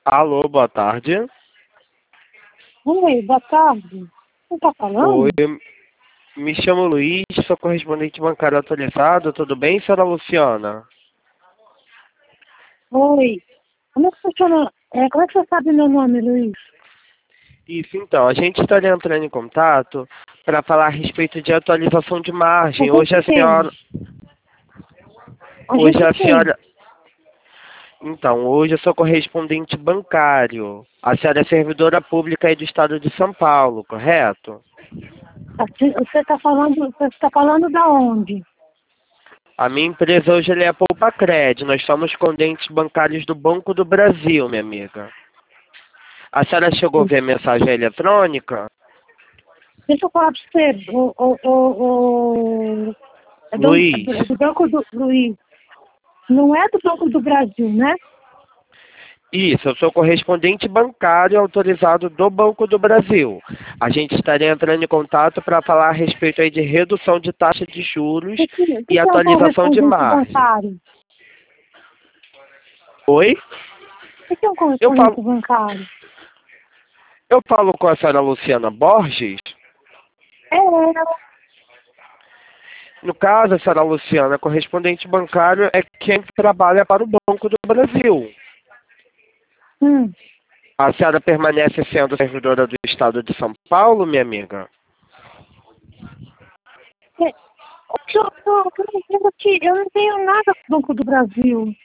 Alô, boa tarde. Oi, boa tarde. Quem tá Oi, falando? me chamo Luiz, sou correspondente bancário atualizado. Tudo bem, senhora Luciana? Oi. Como é que funciona? Como é que você sabe meu nome, Luiz? Isso, então, a gente estaria entrando em contato para falar a respeito de atualização de A margem. gente tem. A Hoje gente a tem. senhora, então, hoje eu sou correspondente bancário. A senhora é servidora pública aí do estado de São Paulo, correto? Você tá falando da onde? A minha empresa hoje ela é a Poupacred. Nós somos correspondentes bancários do Banco do Brasil, minha amiga. A senhora chegou a ver a mensagem eletrônica? Deixa eu falar pra você. É do Luiz, Banco do Luiz. Não é do Banco do Brasil, né? isso, eu sou correspondente bancário autorizado do Banco do Brasil. A gente estaria entrando em contato para falar a respeito aí de redução de taxa de juros O que e é um atualização de correspondente margem. bancário? Oi? O que é um Eu falo, correspondente bancário? eu falo com a senhora Luciana Borges. É, No caso, a senhora Luciana, correspondente bancário é quem trabalha para o Banco do Brasil. hum. A senhora permanece sendo servidora do Estado de São Paulo, minha amiga? É, eu não tenho nada com o Banco do Brasil.